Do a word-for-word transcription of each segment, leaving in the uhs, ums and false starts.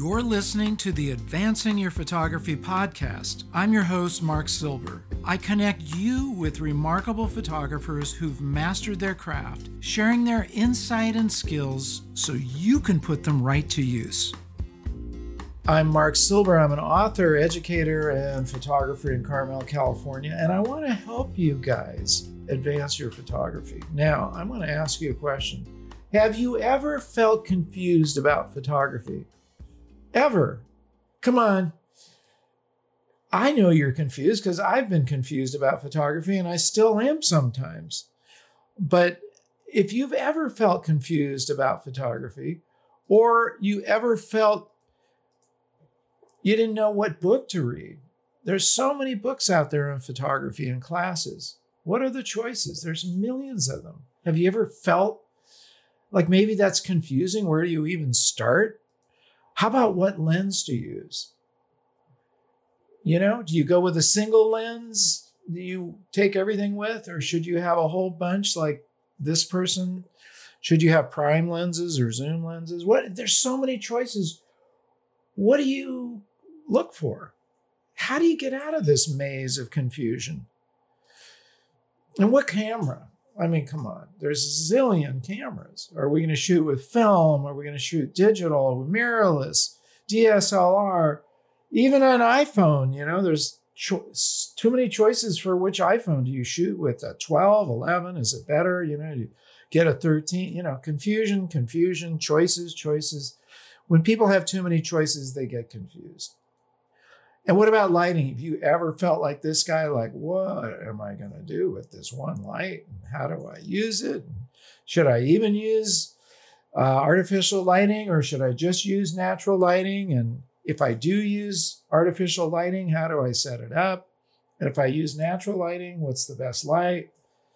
You're listening to the Advancing Your Photography podcast. I'm your host, Mark Silber. I connect you with remarkable photographers who've mastered their craft, sharing their insight and skills so you can put them right to use. I'm Mark Silber. I'm an author, educator, and photographer in Carmel, California, and I want to help you guys advance your photography. Now, I'm going to ask you a question. Have you ever felt confused about photography? Ever? Come on. I know you're confused because I've been confused about photography and I still am sometimes. But if you've ever felt confused about photography, or you ever felt you didn't know what book to read, there's so many books out there on photography and classes. What are the choices? There's millions of them. Have you ever felt like maybe that's confusing? Where do you even start? How about what lens to use? You know, do you go with a single lens? Do you take everything with? Or should you have a whole bunch like this person? Should you have prime lenses or zoom lenses? What? There's so many choices. What do you look for? How do you get out of this maze of confusion? And what camera? I mean, come on, there's a zillion cameras. Are we going to shoot with film? Are we going to shoot digital, mirrorless, D S L R, even an iPhone? You know, there's cho- too many choices for which iPhone do you shoot with. A twelve, eleven, is it better? You know, you get a thirteen, you know, confusion, confusion, choices, choices. When people have too many choices, they get confused. And what about lighting? Have you ever felt like this guy, like, what am I going to do with this one light? And how do I use it? Should I even use uh, artificial lighting, or should I just use natural lighting? And if I do use artificial lighting, how do I set it up? And if I use natural lighting, what's the best light?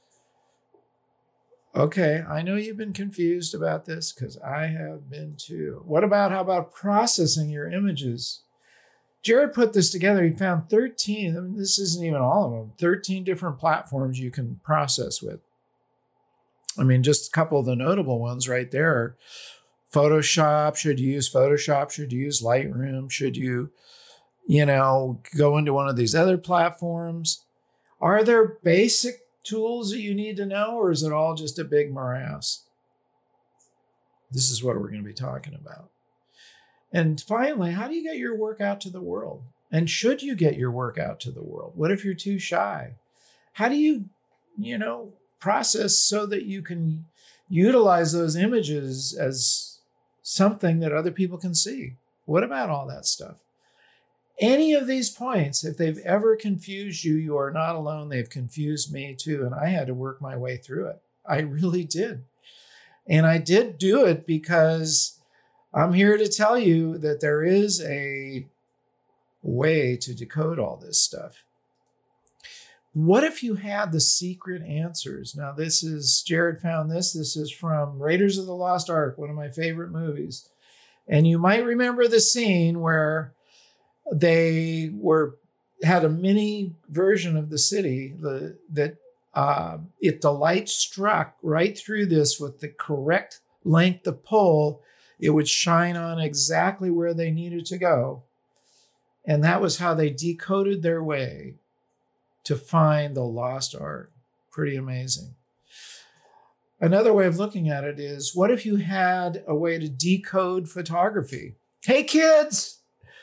Okay, I know you've been confused about this because I have been too. What about, how about processing your images? Jared put this together. He found thirteen, I mean, this isn't even all of them, thirteen different platforms you can process with. I mean, just a couple of the notable ones right there. Photoshop, should you use Photoshop? Should you use Lightroom? Should you, you know, go into one of these other platforms? Are there basic tools that you need to know, or is it all just a big morass? This is what we're going to be talking about. And finally, how do you get your work out to the world? And should you get your work out to the world? What if you're too shy? How do you, you know, process so that you can utilize those images as something that other people can see? What about all that stuff? Any of these points, if they've ever confused you, you are not alone. They've confused me too. And I had to work my way through it. I really did. And I did do it because I'm here to tell you that there is a way to decode all this stuff. What if you had the secret answers? Now, this is, Jared found this. This is from Raiders of the Lost Ark, one of my favorite movies. And you might remember the scene where they were had a mini version of the city the, that uh, if the light struck right through this with the correct length of pole, it would shine on exactly where they needed to go. And that was how they decoded their way to find the lost art. Pretty amazing. Another way of looking at it is, what if you had a way to decode photography? Hey, kids!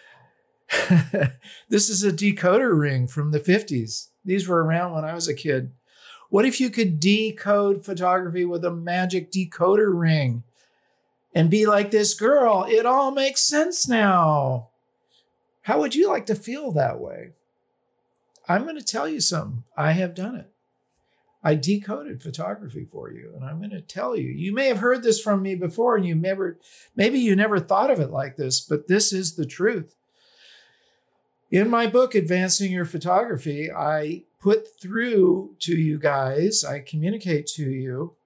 This is a decoder ring from the fifties. These were around when I was a kid. What if you could decode photography with a magic decoder ring? And be like this girl, it all makes sense now. How would you like to feel that way? I'm going to tell you something. I have done it. I decoded photography for you, and I'm going to tell you. You may have heard this from me before, and you never, maybe you never thought of it like this, but this is the truth. In my book, Advancing Your Photography, I put through to you guys, I communicate to you.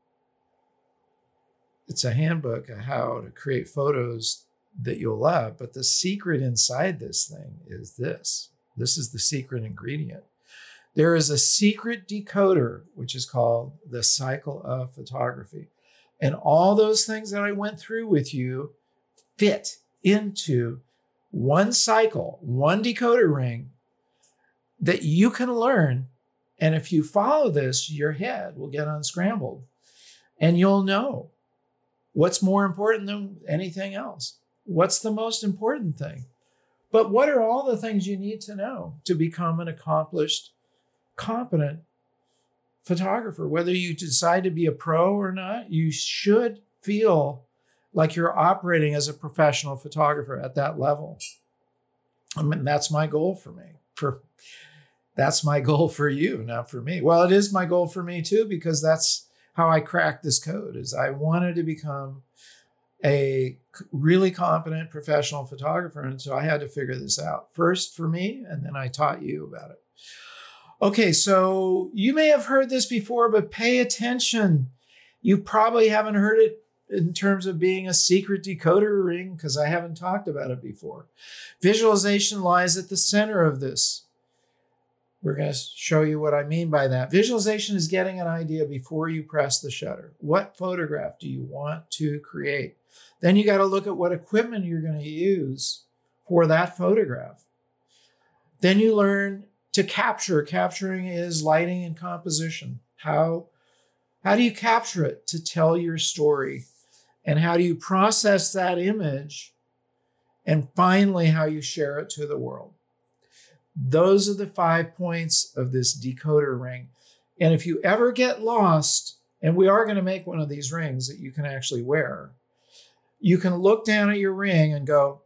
It's a handbook of how to create photos that you'll love. But the secret inside this thing is this. This is the secret ingredient. There is a secret decoder, which is called the cycle of photography. And all those things that I went through with you fit into one cycle, one decoder ring that you can learn. And if you follow this, your head will get unscrambled and you'll know what's more important than anything else. What's the most important thing? But what are all the things you need to know to become an accomplished, competent photographer? Whether you decide to be a pro or not, you should feel like you're operating as a professional photographer at that level. I mean, that's my goal for me. For that's my goal for you, not for me. Well, it is my goal for me too, because that's how I cracked this code. Is I wanted to become a really competent professional photographer, and so I had to figure this out first for me, and then I taught you about it. Okay, so you may have heard this before, but pay attention. You probably haven't heard it in terms of being a secret decoder ring, because I haven't talked about it before. Visualization lies at the center of this. We're going to show you what I mean by that. Visualization is getting an idea before you press the shutter. What photograph do you want to create? Then you got to look at what equipment you're going to use for that photograph. Then you learn to capture. Capturing is lighting and composition. How, how do you capture it to tell your story? And how do you process that image? And finally, how you share it to the world. Those are the five points of this decoder ring. And if you ever get lost, and we are going to make one of these rings that you can actually wear, you can look down at your ring and go,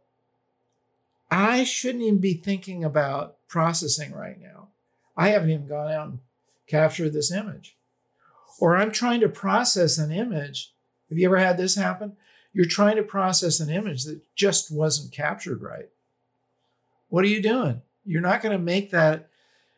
I shouldn't even be thinking about processing right now. I haven't even gone out and captured this image. Or I'm trying to process an image. Have you ever had this happen? You're trying to process an image that just wasn't captured right. What are you doing? You're not going to make that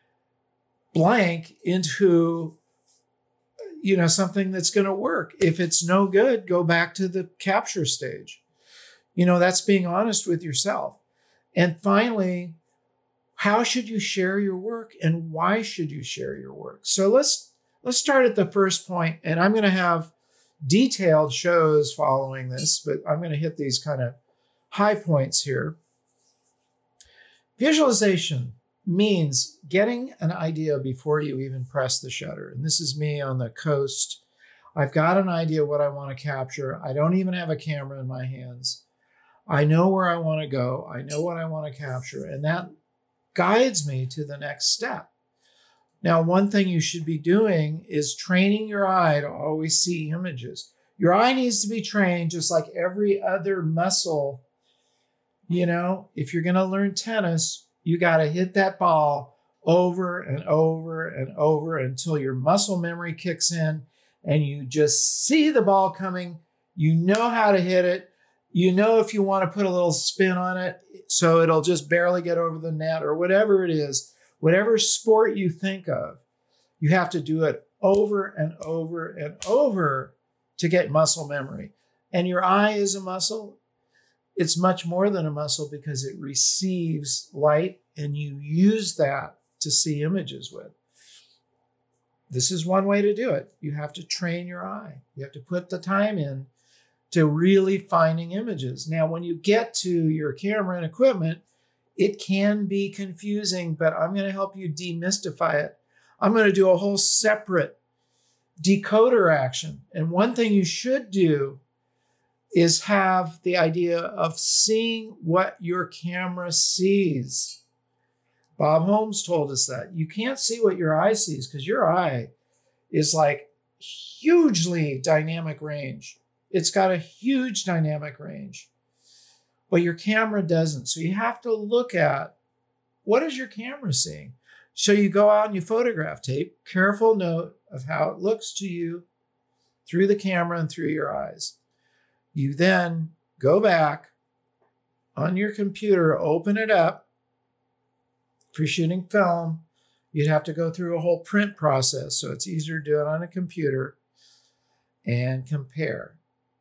blank into, you know, something that's going to work. If it's no good, go back to the capture stage. You know, that's being honest with yourself. And finally, how should you share your work and why should you share your work? So let's let's start at the first point, and I'm going to have detailed shows following this, but I'm going to hit these kind of high points here. Visualization means getting an idea before you even press the shutter. And this is me on the coast. I've got an idea what I want to capture. I don't even have a camera in my hands. I know where I want to go. I know what I want to capture. And that guides me to the next step. Now, one thing you should be doing is training your eye to always see images. Your eye needs to be trained just like every other muscle. You know, if you're going to learn tennis, you got to hit that ball over and over and over until your muscle memory kicks in and you just see the ball coming. You know how to hit it. You know if you want to put a little spin on it so it'll just barely get over the net or whatever it is. Whatever sport you think of, you have to do it over and over and over to get muscle memory. And your eye is a muscle. It's much more than a muscle because it receives light and you use that to see images with. This is one way to do it. You have to train your eye. You have to put the time in to really finding images. Now, when you get to your camera and equipment, it can be confusing, but I'm going to help you demystify it. I'm going to do a whole separate decoder action. And one thing you should do is have the idea of seeing what your camera sees. Bob Holmes told us that. You can't see what your eye sees because your eye is like hugely dynamic range. It's got a huge dynamic range, but your camera doesn't. So you have to look at what is your camera seeing? So you go out and you photograph, take careful note of how it looks to you through the camera and through your eyes. You then go back on your computer, open it up. If you're shooting film, you'd have to go through a whole print process. So it's easier to do it on a computer and compare.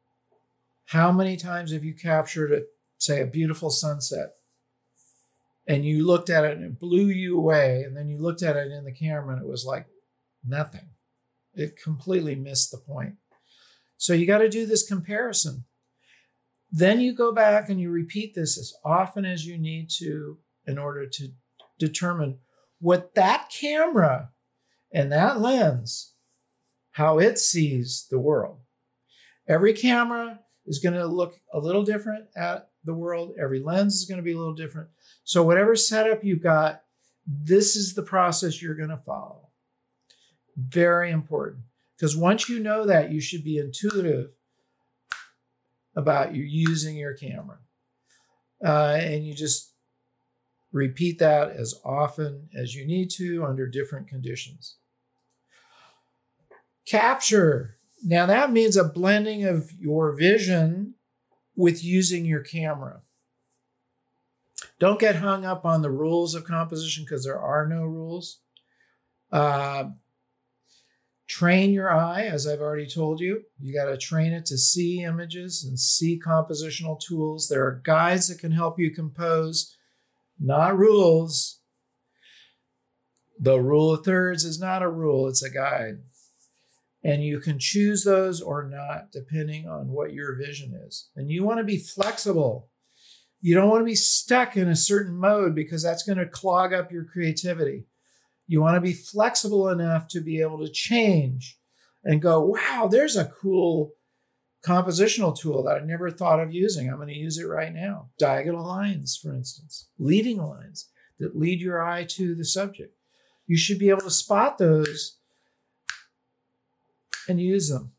How many times have you captured, a, say, a beautiful sunset and you looked at it and it blew you away, and then you looked at it in the camera and it was like nothing. It completely missed the point. So you got to do this comparison. Then you go back and you repeat this as often as you need to in order to determine what that camera and that lens, how it sees the world. Every camera is going to look a little different at the world. Every lens is going to be a little different. So whatever setup you've got, this is the process you're going to follow. Very important. Because once you know that, you should be intuitive about you using your camera. Uh, and you just repeat that as often as you need to under different conditions. Capture. Now that means a blending of your vision with using your camera. Don't get hung up on the rules of composition because there are no rules. Uh, train your eye, as I've already told you. You got to train it to see images and see compositional tools. There are guides that can help you compose, not rules. The rule of thirds is not a rule, it's a guide. And you can choose those or not, depending on what your vision is. And you want to be flexible. You don't want to be stuck in a certain mode because that's going to clog up your creativity. You want to be flexible enough to be able to change and go, wow, there's a cool compositional tool that I never thought of using. I'm going to use it right now. Diagonal lines, for instance, leading lines that lead your eye to the subject. You should be able to spot those and use them.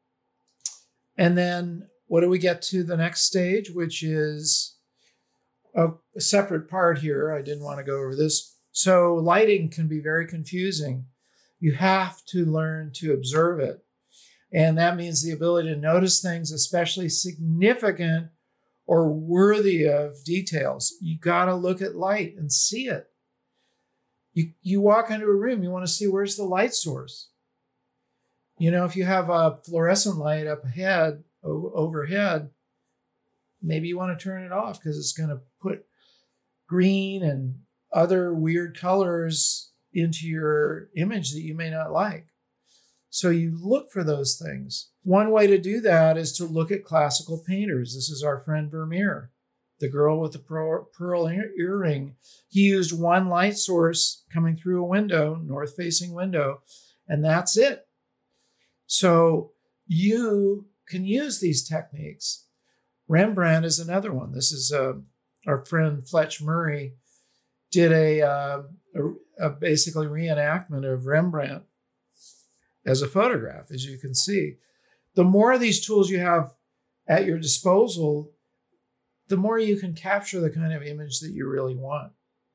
And then what do we get to the next stage, which is a, a separate part here. I didn't want to go over this. So lighting can be very confusing. You have to learn to observe it. And that means the ability to notice things, especially significant or worthy of details. You got to look at light and see it. You, you walk into a room, you want to see where's the light source. You know, if you have a fluorescent light up ahead, o- overhead, maybe you want to turn it off because it's going to put green and other weird colors into your image that you may not like. So you look for those things. One way to do that is to look at classical painters. This is our friend Vermeer, the girl with the pearl earring. He used one light source coming through a window, north-facing window, and that's it. So you can use these techniques. Rembrandt is another one. This is uh, our friend Fletch Murray did a, uh, a, a basically reenactment of Rembrandt as a photograph, as you can see. The more of these tools you have at your disposal, the more you can capture the kind of image that you really want.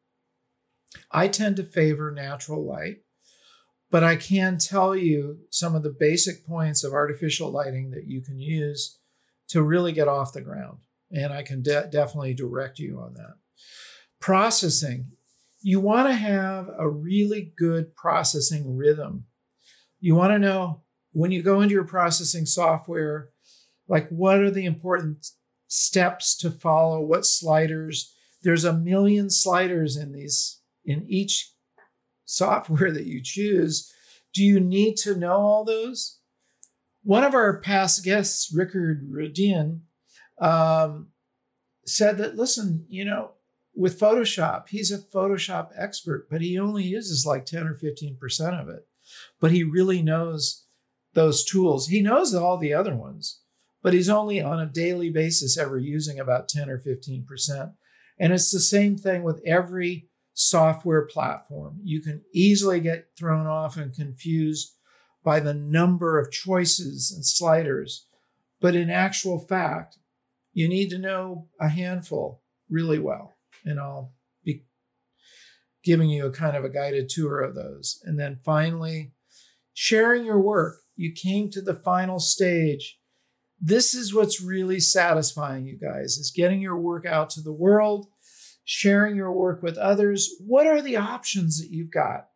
I tend to favor natural light, but I can tell you some of the basic points of artificial lighting that you can use to really get off the ground. And I can de- definitely direct you on that. Processing. You want to have a really good processing rhythm. You want to know when you go into your processing software, like what are the important steps to follow, what sliders. There's a million sliders in these, in each software that you choose. Do you need to know all those? One of our past guests, Rickard Rodin, um, said that, listen, you know, with Photoshop, he's a Photoshop expert, but he only uses like ten or fifteen percent of it. But he really knows those tools. He knows all the other ones, but he's only on a daily basis ever using about ten or fifteen percent. And it's the same thing with every software platform. You can easily get thrown off and confused by the number of choices and sliders. But in actual fact, you need to know a handful really well. And I'll be giving you a kind of a guided tour of those. And then finally, sharing your work. You came to the final stage. This is what's really satisfying, you guys, is getting your work out to the world, sharing your work with others. What are the options that you've got?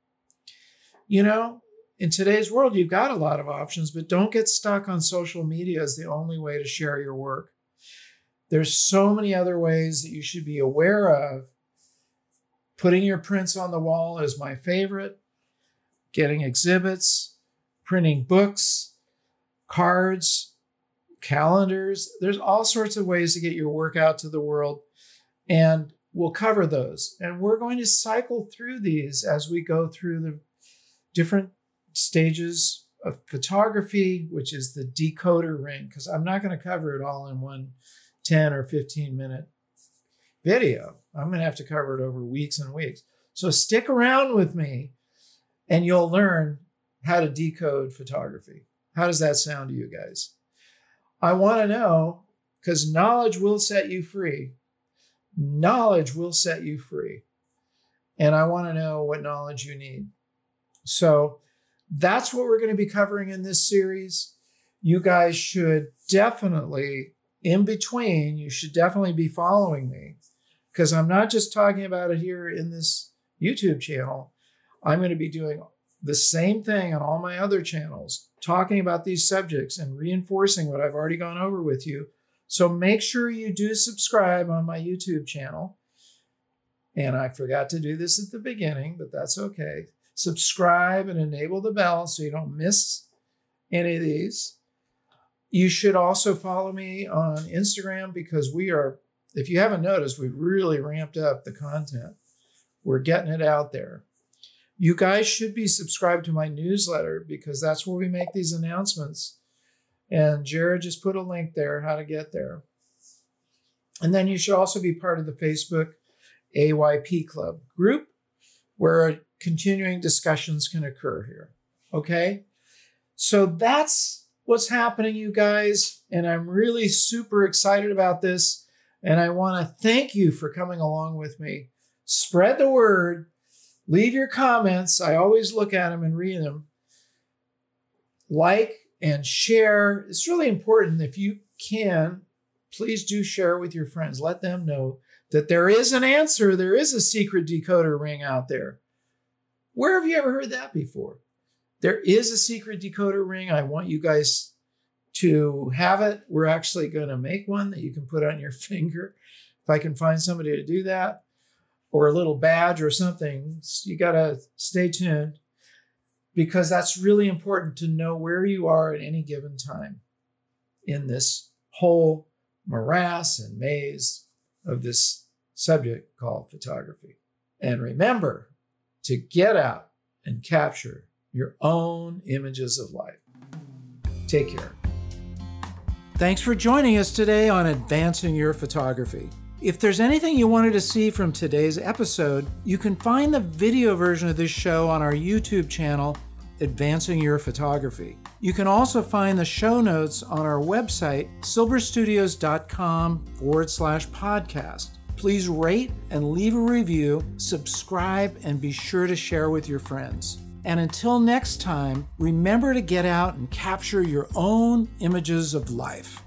You know, in today's world, you've got a lot of options, but don't get stuck on social media as the only way to share your work. There's so many other ways that you should be aware of. Putting your prints on the wall is my favorite. Getting exhibits, printing books, cards, calendars. There's all sorts of ways to get your work out to the world, and we'll cover those. And we're going to cycle through these as we go through the different stages of photography, which is the decoder ring, because I'm not going to cover it all in one ten or fifteen minute video. I'm going to have to cover it over weeks and weeks. So stick around with me and you'll learn how to decode photography. How does that sound to you guys? I want to know, because knowledge will set you free. Knowledge will set you free. And I want to know what knowledge you need. So that's what we're going to be covering in this series. You guys should definitely, in between, you should definitely be following me, because I'm not just talking about it here in this YouTube channel. I'm going to be doing the same thing on all my other channels, talking about these subjects and reinforcing what I've already gone over with you. So make sure you do subscribe on my YouTube channel. And I forgot to do this at the beginning, but that's okay. Subscribe and enable the bell so you don't miss any of these. You should also follow me on Instagram, because we are, if you haven't noticed, we've really ramped up the content. We're getting it out there. You guys should be subscribed to my newsletter, because that's where we make these announcements. And Jared just put a link there, how to get there. And then you should also be part of the Facebook A Y P Club group, where continuing discussions can occur here. Okay? So that's what's happening, you guys. And I'm really super excited about this. And I want to thank you for coming along with me. Spread the word. Leave your comments. I always look at them and read them. Like and share. It's really important. If you can, please do share with your friends. Let them know that there is an answer. There is a secret decoder ring out there. Where have you ever heard that before? There is a secret decoder ring. I want you guys to have it. We're actually going to make one that you can put on your finger. If I can find somebody to do that, or a little badge or something, you got to stay tuned, because that's really important to know where you are at any given time in this whole morass and maze of this subject called photography. And remember to get out and capture your own images of life. Take care. Thanks for joining us today on Advancing Your Photography. If there's anything you wanted to see from today's episode, you can find the video version of this show on our YouTube channel, Advancing Your Photography. You can also find the show notes on our website, silberstudios.com forward slash podcast. Please rate and leave a review, subscribe, and be sure to share with your friends. And until next time, remember to get out and capture your own images of life.